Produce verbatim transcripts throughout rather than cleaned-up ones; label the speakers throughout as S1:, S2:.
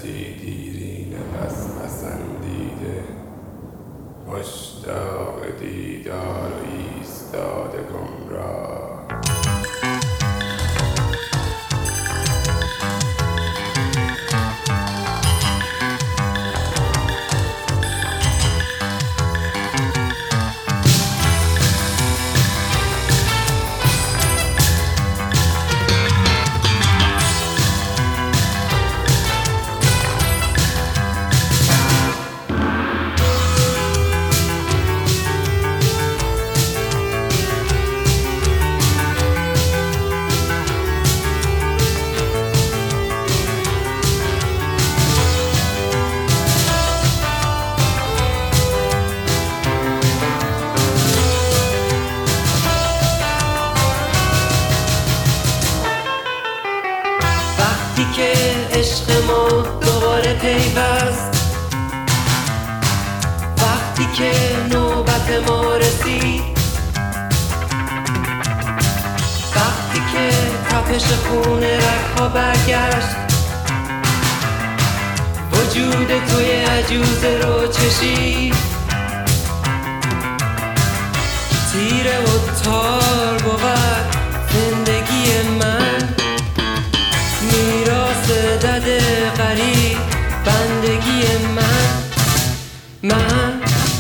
S1: کسی دیرینه پس پسندیده، مشتاق دیدار و ایستاده گمراه.
S2: وقتی که عشق ما دوباره پیوست، وقتی که نوبت ما رسید، وقتی که تپش خون رگ‌ها برگشت، وجود توی عجوزه رو چشید، تیره و تار بود زندگی من، میراث دد غریب بندگی من من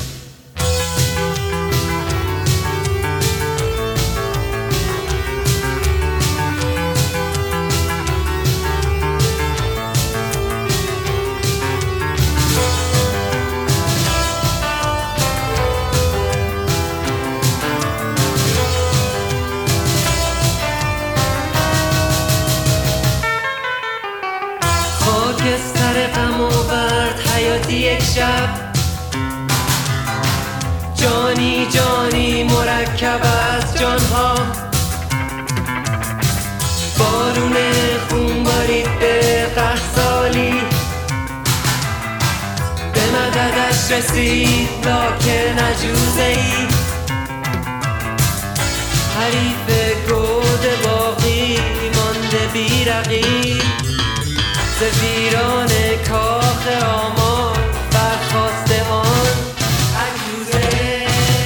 S2: خاکستر غم آورد حیاتی یک شب، جانی جانی مرکب از جانها، بارون خون بارید به قحطسالی، به مددش رسید لاکن عجوزه‌ای، حریف گود باقی مانده بی‌رقیب، ز ویران کاخ آمال برخاسته آن عجوزه.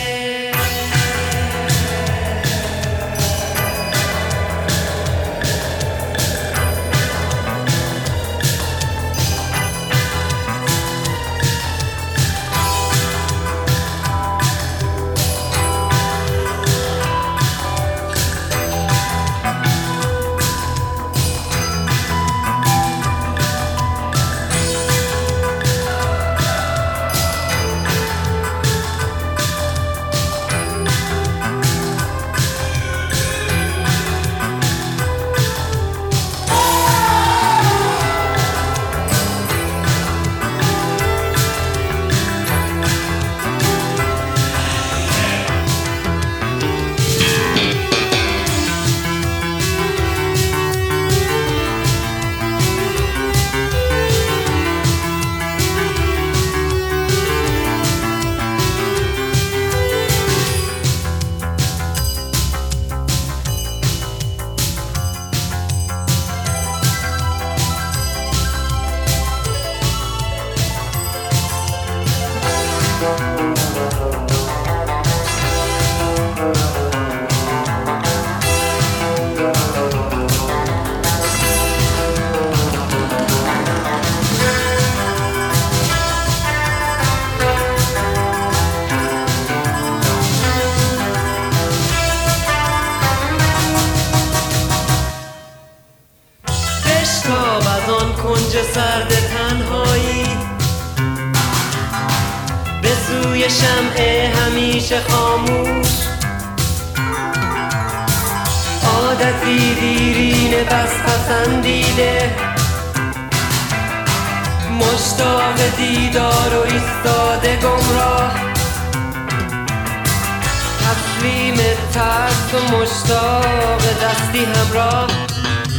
S2: بشتاب از آن کنج سرد تنهایی، به سوی شمع همیشه خاموش، عادتی دیرینه بس پسندیده، مشتاق دیدار و ایستاده گمراه، تسلیم ترس و مشتاق دستی همراه،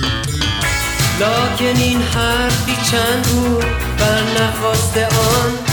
S2: لکن این حرفی چند بود بر نخواست آن